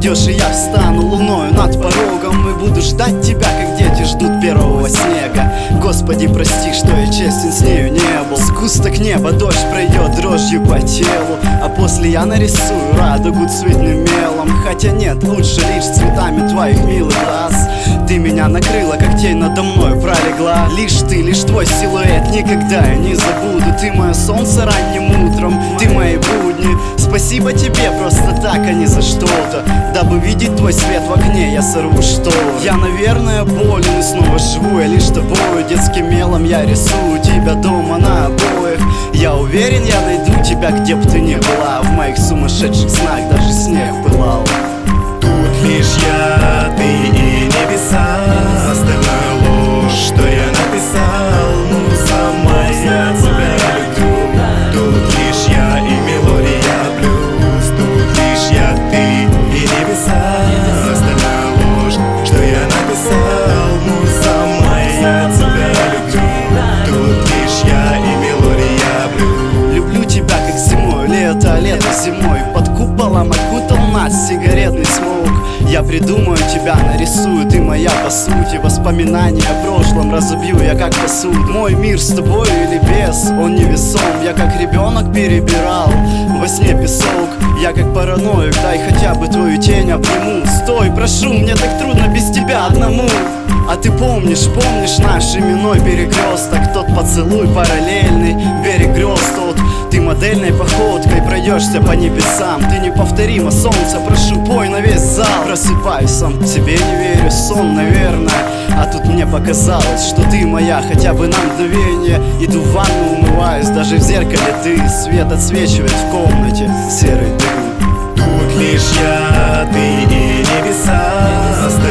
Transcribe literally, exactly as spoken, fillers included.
уйдешь, и я встану луною над порогом и буду ждать тебя, как дети ждут первого снега. Господи, прости, что я честен с нею не был. Сгусток неба, дождь пройдет дрожью по телу, а после я нарисую радугу цветным мелом. Хотя нет, лучше лишь цветами твоих милых глаз. Ты меня накрыла, как тень надо мной пролегла. Лишь ты, лишь твой силуэт, никогда я не забуду. Ты мое солнце ранним утром, ты мои будни. Спасибо тебе просто так, а не за что-то. Дабы видеть твой свет в окне, я сорву шторы. Я, наверное, болен и снова живу я лишь тобою. Детским мелом я рисую тебя дома на обоих. Я уверен, я найду тебя, где б ты ни была. В моих сумасшедших снах даже снег пылал. Тут лишь я, ты и небеса. Остальное ложь, что я написал. Муза моя, тебя люблю. Тут лишь я и мелодия блюз. Тут лишь я, ты и небеса. Остальное ложь, что я написал. Муза моя, тебя люблю. Тут лишь я и мелодия блюз. Люблю тебя, как зимой, лето, лето зимой. Под куполом окутал нас сигаретный смог. Я придумаю тебя, нарисую, ты моя по сути. Воспоминания о прошлом разобью я как посуду. Мой мир с тобой или без, он невесом. Я как ребенок перебирал во сне песок. Я как параноик, дай хотя бы твою тень обниму. Стой, прошу, мне так трудно без тебя одному. А ты помнишь, помнишь наш именной перекресток? Тот поцелуй параллельный, берег грез тот. Ты модельной походкой пройдешься по небесам. Ты неповторимо, солнце, прошу, пой на весь зал. Просыпаюсь сам, тебе не верю, сон, наверное. А тут мне показалось, что ты моя хотя бы на мгновение. Иду в ванну, умываюсь, даже в зеркале ты. Свет отсвечивает в комнате, серый дым. Тут лишь я, ты и небеса.